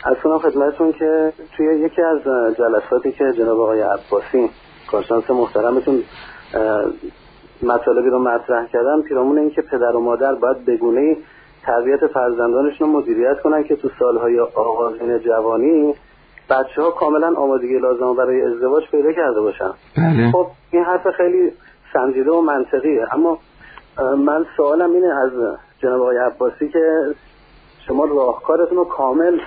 از کنم خدمتتون که توی یکی از جلساتی که جناب آقای عباسی کارشناس محترمتون مطالبی رو مطرح کردن پیرامون این که پدر و مادر باید بگونه تربیت فرزندانشون رو مدیریت کنن که تو سالهای آغازین جوانی بچه‌ها کاملا آمادگی لازم برای ازدواج پیدا کرده باشن. بله. خب این حرف خیلی سنجیده و منطقیه، اما من سوالم اینه از جناب آقای عباسی که شما راهکارتون رو کامل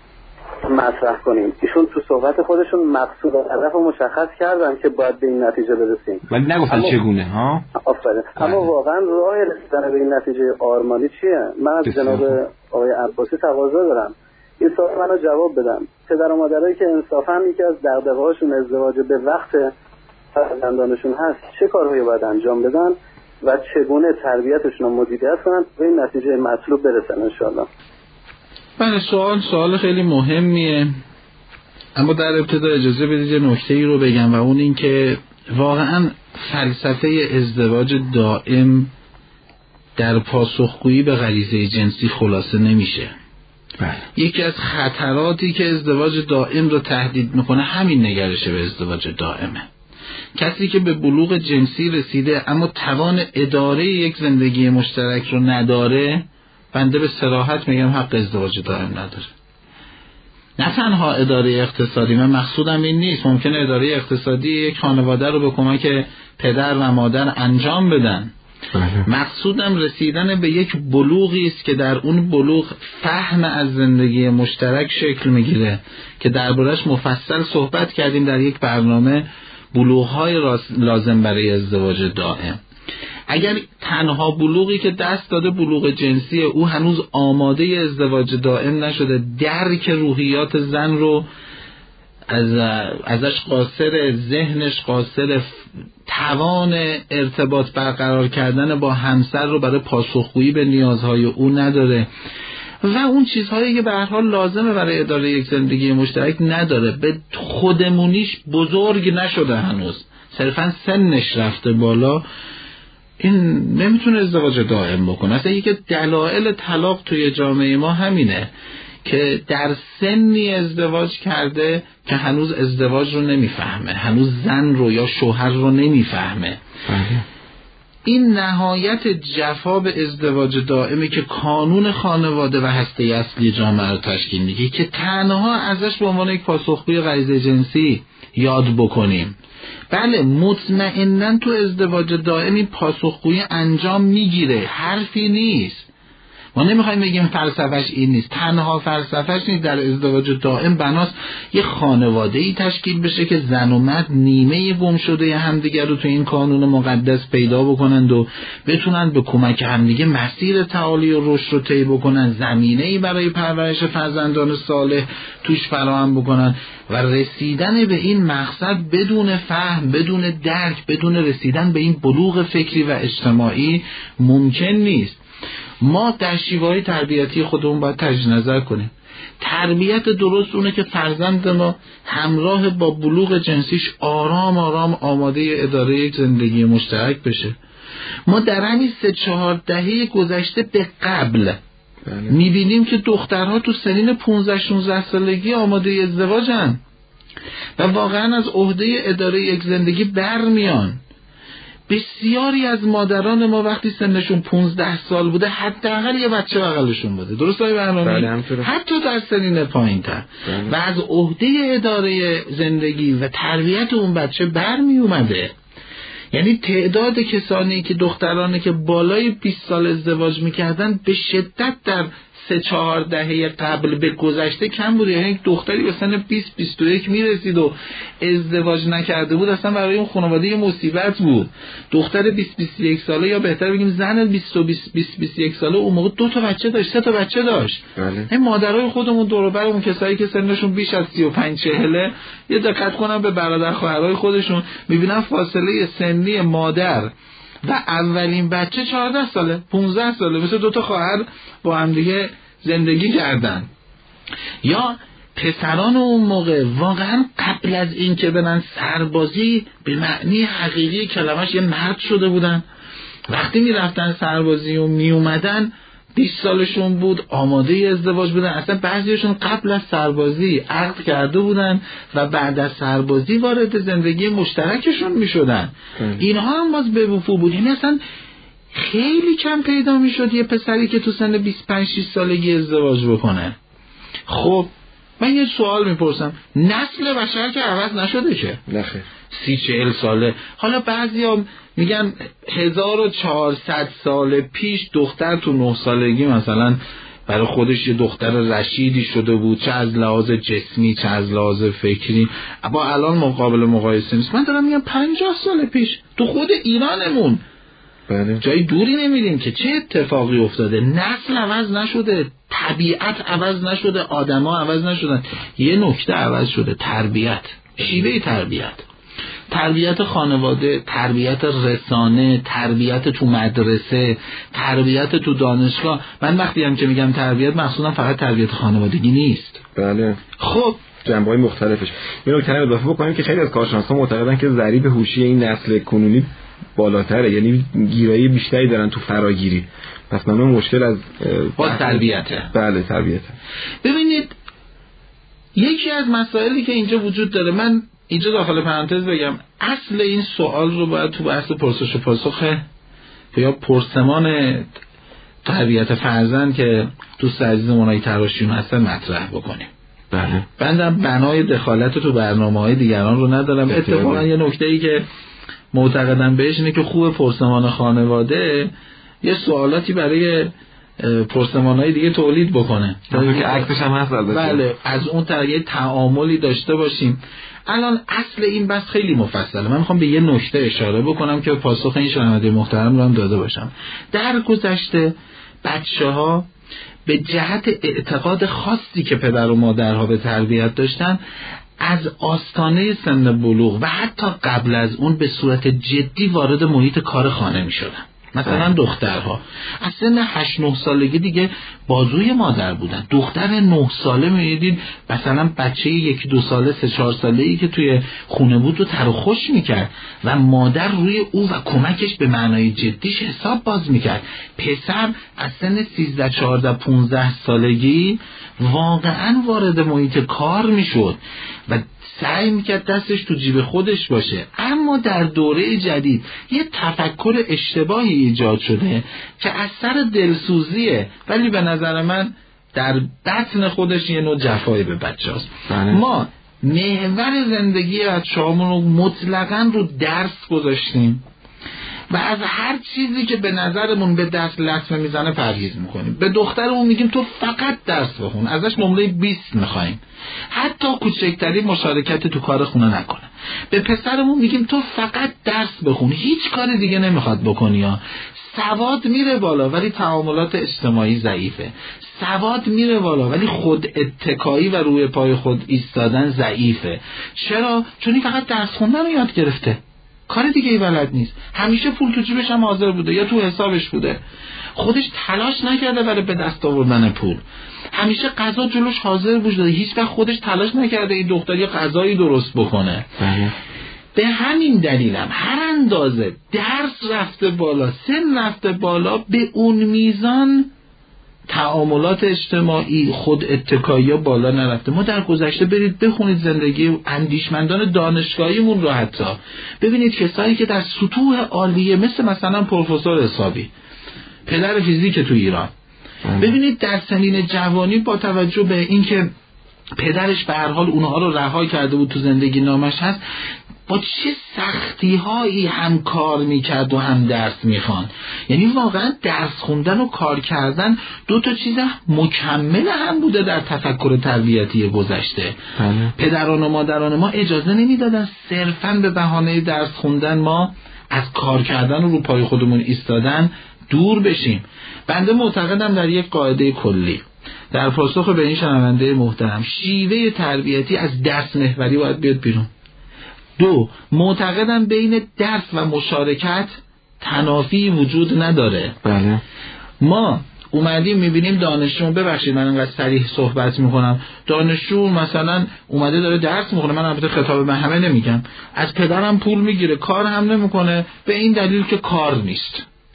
مطرح کنیم. ایشون تو صحبت خودشون مقصود و هدف رو مشخص کردن که باید به این نتیجه برسیم، ولی نگفتن چگونه ها؟ آفرین. اما واقعا راه رسیدن به این نتیجه آرمانی چیه؟ من از جناب آقای عباسی تقاضا دارم این سوال منو جواب بدم. پدر و مادرایی که انصافا یکی از دغدغه‌هاشون ازدواج به وقت فرزندانشون هست، چه کارهایی باید انجام بدن و چگونه تربیتشون رو مدیریت کنن به این نتیجه مطلوب برسن ان شاء الله؟ من سوال خیلی مهمیه، اما در ابتدا اجازه بدید نکته‌ای رو بگم و اون این که واقعا فلسفه ازدواج دائم در پاسخگویی به غریزه جنسی خلاصه نمیشه. یکی از خطراتی که ازدواج دائم رو تهدید میکنه همین نگرش به ازدواج دائمه. کسی که به بلوغ جنسی رسیده اما توان اداره یک زندگی مشترک رو نداره، بنده به صراحت میگم حق ازدواج دائم نداره. نه تنها اداره اقتصادی، من مقصودم این نیست، ممکنه اداره اقتصادی یک خانواده رو به کمک پدر و مادر انجام بدن. مقصودم رسیدن به یک بلوغی است که در اون بلوغ فهم از زندگی مشترک شکل میگیره که دربارش مفصل صحبت کردیم در یک برنامه، بلوغ‌های لازم برای ازدواج دائم. اگر تنها بلوغی که دست داده بلوغ جنسی، او هنوز آماده ازدواج دائم نشده، درک روحیات زن رو ازش قاصر، ذهنش قاصر، توان ارتباط برقرار کردن با همسر رو برای پاسخگویی به نیازهای او نداره و اون چیزهایی که به هر حال لازمه برای اداره یک زندگی مشترک نداره، به خودمونیش بزرگ نشده هنوز، صرفا سنش رفته بالا، این نمیتونه ازدواج دائم بکنه. اصلا یکی دلایل طلاق توی جامعه ما همینه که در سنی ازدواج کرده که هنوز ازدواج رو نمیفهمه، هنوز زن رو یا شوهر رو نمیفهمه. این نهایت جفا به ازدواج دائمی که کانون خانواده و هسته اصلی جامعه رو تشکیل میده که تنها ازش به عنوان یک پاسخگوی غریزه جنسی یاد بکنیم. بله مطمئناً تو ازدواج دائمی پاسخگویی انجام میگیره، حرفی نیست، ما نمیخوایم بگیم فلسفهش این نیست، تنها فلسفهش نیست. در ازدواج دائم بناست یه خانواده‌ای تشکیل بشه که زن و مرد نیمه گم شده همدیگر رو تو این کانون مقدس پیدا بکنند و بتونن به کمک همدیگه مسیر تعالی و رشد رو طی بکنن، زمینه‌ای برای پرورش فرزندان صالح توش فراهم بکنن و رسیدن به این مقصد بدون فهم، بدون درک، بدون رسیدن به این بلوغ فکری و اجتماعی ممکن نیست. ما در شیوه‌های تربیتی خودمون باید تجدید نظر کنیم. تربیت درست اونه که فرزند ما همراه با بلوغ جنسیش آرام آرام آماده اداره یک زندگی مشترک بشه. ما در همین 3-4 دهه گذشته به قبل میبینیم که دخترها تو سنین 15-16 سالگی آماده ازدواجن و واقعا از عهده اداره یک زندگی برمیان. بسیاری از مادران ما وقتی سنشون 15 سال بوده حداقل یه بچه بغلشون بوده، درست های برنامه؟ حتی در سنین پایین تر و از عهده اداره زندگی و تربیت اون بچه برمی اومده. یعنی تعداد کسانی که دخترانی که بالای 20 سال ازدواج میکردن به شدت در 3-4 دهه قبل به گذشته کم بود. یعنی یک دختری به سن 20-21 میرسید و ازدواج نکرده بود اصلا برای اون خانواده مصیبت بود. دختر 20-21 ساله یا بهتر بگیم زن 20-21 ساله اون موقع 2 تا بچه داشت، 3 تا بچه داشت. این مادرای خودمون دور و برمون کسایی که سنشون بیش از 35-40 یه دقت کنن به برادر خواهرای خودشون، میبینن فاصله سنی مادر و اولین بچه 14 ساله 15 ساله، مثل 2 تا خواهر با هم دیگه زندگی کردن. یا پسران اون موقع واقعا قبل از این که برن سربازی به معنی حقیقی کلمش یه مرد شده بودن. وقتی میرفتن سربازی و میومدن 20 سالشون بود آماده ازدواج بودن، اصلا بعضیشون قبل از سربازی عقد کرده بودن و بعد از سربازی وارد زندگی مشترکشون میشدن. اینها هم باز به وفور بود. یعنی اصلا خیلی کم پیدا میشد یه پسری که تو سن 25-6 سالگی ازدواج بکنه. خب من یه سوال میپرسم، نسل بشر که عوض نشده که؟ نخیر. 30-40 ساله. حالا بعضیا میگن 1400 سال پیش دختر تو 9 سالگی مثلا برای خودش یه دختر رشیدی شده بود، چه از لحاظ جسمی چه از لحاظ فکری. با الان مقابل مقایسه نیست. من دارم میگم 50 سال پیش تو خود ایرانمون بله. جای دوری نمیدیم که چه اتفاقی افتاده. نسل عوض نشده، طبیعت عوض نشده، آدما عوض نشدن. یه نکته عوض شده، تربیت، شیوه تربیت خانواده، تربیت رسانه، تربیت تو مدرسه، تربیت تو دانشگاه. من وقتی هم که میگم تربیت مقصودم فقط تربیت خانوادگی نیست. بله. خب جنبه‌های مختلفش. یه نکته رو اضافه بکنیم که خیلی از کارشناسان معتقدن که ضریب هوشی این نسل کنونی بالاتره، یعنی گیرایی بیشتری دارن تو فراگیری. پس معلومه مشکل از تربیته. بله تربیته. ببینید یکی از مسائلی که اینجا وجود داره، من اینجا داخل پرانتز بگم، اصل این سوال رو باید تو بحث پرسش و پاسخ یا پرسمان تربیت فرزند که دوست عزیز منای تراشیون هستن مطرح بکنیم. بله. بندم بنای دخالت تو برنامه‌های دیگران رو ندارم. اتفاقا یه نکته‌ای که معتقدم بهش اینه که خوب پرسمان خانواده یه سوالاتی برای پرسمان‌های دیگه تولید بکنه که عکسش هم هست. بله، از اون طرح یه تعاملی داشته باشیم. الان اصل این بحث خیلی مفصله. من میخوام به یه نکته اشاره بکنم که پاسخ این شنونده محترم رو هم داده باشم. در گذشته بچه‌ها به جهت اعتقاد خاصی که پدر و مادرها به تربیت داشتن، از آستانه سن بلوغ و حتی قبل از اون به صورت جدی وارد محیط کار خانه می شدن. مثلا دخترها از سن 8-9 سالگی دیگه بازوی مادر بودن. دختر 9 ساله میدید مثلا بچه 1-2 ساله 3-4 ساله‌ای که توی خونه بود رو تر و خوش میکرد و مادر روی او و کمکش به معنای جدیش حساب باز میکرد. پسر از سن 13-14-15 سالگی واقعا وارد محیط کار میشد و سعی میکرد دستش تو جیب خودش باشه. اما در دوره جدید یه تفکر اشتباهی ایجاد شده که از سر دلسوزیه، ولی به نظر من در بطن خودش یه نوع جفایی به بچه هست. ما محور زندگی بچه‌هامون رو مطلقاً رو درس گذاشتیم و از هر چیزی که به نظرمون به دست لطمه میزنه پرهیز میکنیم. به دخترمون میگیم تو فقط درس بخون، ازش نمره 20 میخوایم، حتی کوچکترین مشارکت تو کار خونه نکنه. به پسرمون میگیم تو فقط درس بخون، هیچ کار دیگه نمیخواد بکنی. ها سواد میره بالا ولی تعاملات اجتماعی ضعیفه. سواد میره بالا ولی خود اتکایی و روی پای خود ایستادن ضعیفه. چرا؟ چون این فقط درس خوندن رو یاد گرفته، کار دیگه ای بلد نیست. همیشه پول تو جیبش هم حاضر بوده یا تو حسابش بوده، خودش تلاش نکرده برای به دست آوردن پول. همیشه غذا جلوش حاضر بوده، هیچ وقت خودش تلاش نکرده این دختری غذایی درست بکنه. به همین دلیلم هر اندازه درس رفته بالا، سن رفته بالا، به اون میزان تعاملات اجتماعی، خود اتکایی ها بالا نرفته. ما در گذشته برید بخونید زندگی اندیشمندان دانشگاهیمون رو، حتی ببینید کسایی که در سطوح عالیه مثلا پروفسور حسابی، پدر فیزیک تو ایران، ببینید در سنین جوانی با توجه به اینکه پدرش به هر حال اونها رو رها کرده بود تو زندگی نامش هست، با چه سختی هایی هم کار میکرد و هم درس میخوان. یعنی واقعا درس خوندن و کار کردن 2 تا چیز مکمل هم بوده در تفکر تربیتی گذشته. پدران و مادران ما اجازه نمیدادن صرفا به بهانه درس خوندن ما از کار کردن و رو پای خودمون ایستادن دور بشیم. بنده معتقدم در یک قاعده کلی در پاسخ به این شنونده محترم، شیوه تربیتی از درس محوری باید بیاد بیرون. 2، معتقدم بین درس و مشارکت تنافی وجود نداره. بله. ما اومدیم میبینیم دانشجو، ببخشید من انقدر صریح صحبت میکنم، دانشجو مثلا اومده داره درس میخونه، من البته خطاب به همه نمیگم، از پدرم پول میگیره، کار هم نمیکنه به این دلیل که کار نیست.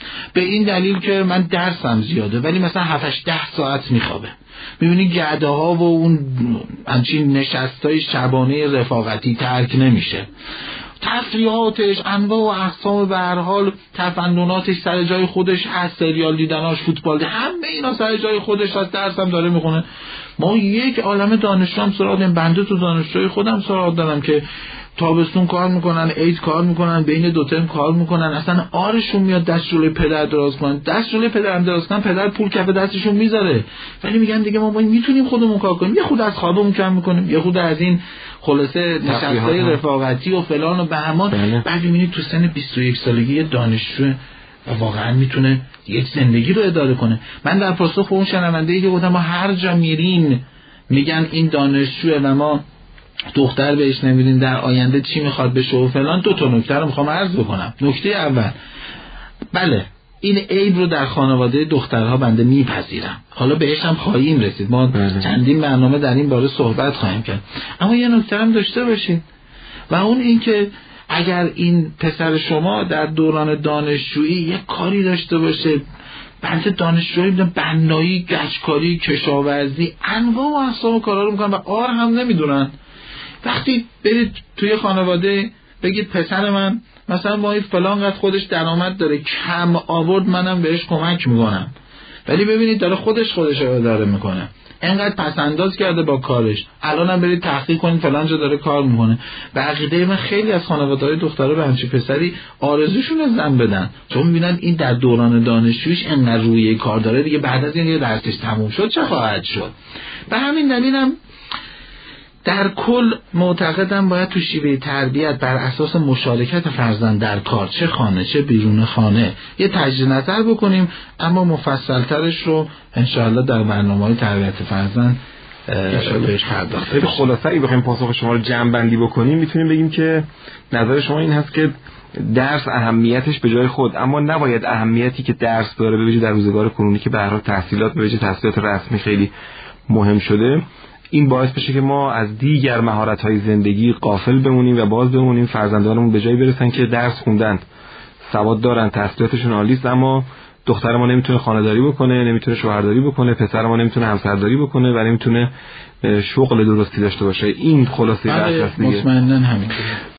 به این دلیل که من درسم زیاده ولی مثلا 7-10 ساعت میخوابه. میبینی گرده ها و اون همچین نشستای شبانه رفاقتی ترک نمیشه، تفریحاتش انواع و اقسام به هر حال تفنناتش سر جای خودش هست، سریال دیدناش، فوتبال، همه اینا سر جای خودش هست، درسم داره میخونه. ما یک عالمه دانشجو هم سراغ داریم. بنده تو دانشجوی خودم سراغ دارم که تابستون کار میکنن، عید کار میکنن، بین دو ترم کار میکنن، اصلا آرشون میاد دست جلوی پدر دراز کنن، دست جلوی پدر دراز کنن، پدر پول کف دستشون میذاره، ولی میگن دیگه ما میتونیم خودمون کار کنیم، یه خود از خوابمون کم میکنیم، یه خود از این خلاصه نشستای رفاقتی و فلان و بهمان. بعد میبینید تو سن 21 سالگی دانشجو واقعا میتونه یک زندگی رو اداره کنه. من در پاسخ به اون شنونده‌ای که گفتم ما هر جا میرین میگن این دانشجوه و ما دختر بهش نمیدین در آینده چی میخواد بشه و فلان، 2 نکته رو میخوام عرض بکنم. نکته اول، بله این عیب رو در خانواده دخترها بنده میپذیرم، حالا بهش هم خواهیم رسید، ما چندین برنامه در این باره صحبت خواهیم کرد، اما یه نکته هم داشته باشید و اون این که اگر این پسر شما در دوران دانشجویی یک کاری داشته باشه، بنده دانشجویی بنایی، گچکاری، کشاورزی، انواع و اقسام کارا رو میکنن و آر هم نمیدونن. وقتی برید توی خانواده بگید پسر من مثلا با این فلان قد خودش درآمد داره، کم آورد منم بهش کمک میکنم، ولی ببینید داره خودش رو اداره میکنه، اینقدر پس انداز کرده با کارش، الانم برید تحقیق کنید فلان جا داره کار میکنه. به عقیده من خیلی از خانواده‌های دخترها به همچین پسری آرزوشون زن بدن، چون میبینن این در دوران دانشجویش اینقدر روی کار داره، دیگه بعد از این درسش تموم شد چه خواهد شد. به همین دلیلم در کل معتقدم باید تو شیوه تربیت بر اساس مشارکت فرزند در کار، چه خانه چه بیرون خانه، یه تجدید نظر بکنیم، اما مفصل‌ترش رو انشاءالله در برنامه‌های تربیت فرزند بهش پرداخته بشه. خلاصه‌ای بخوایم پاسخ شما رو جمع‌بندی بکنیم میتونیم بگیم که نظر شما این هست که درس اهمیتش به جای خود، اما نباید اهمیتی که درس داره به ویژه در روزگار کنونی که به هر حال تحصیلات به ویژه تحصیلات رسمی خیلی مهم شده، این باعث بشه که ما از دیگر مهارت‌های زندگی غافل بمونیم و باز بمونیم فرزندانمون به جایی برسن که درس خوندن، سواد دارن، تحصیلاتشون عالی است، اما دختر ما نمیتونه خانه‌داری بکنه، نمیتونه شوهرداری بکنه، پسر ما نمیتونه همسرداری بکنه و نمیتونه شغل درستی داشته باشه. این خلاصه بحث است دیگه. مطمئناً همین.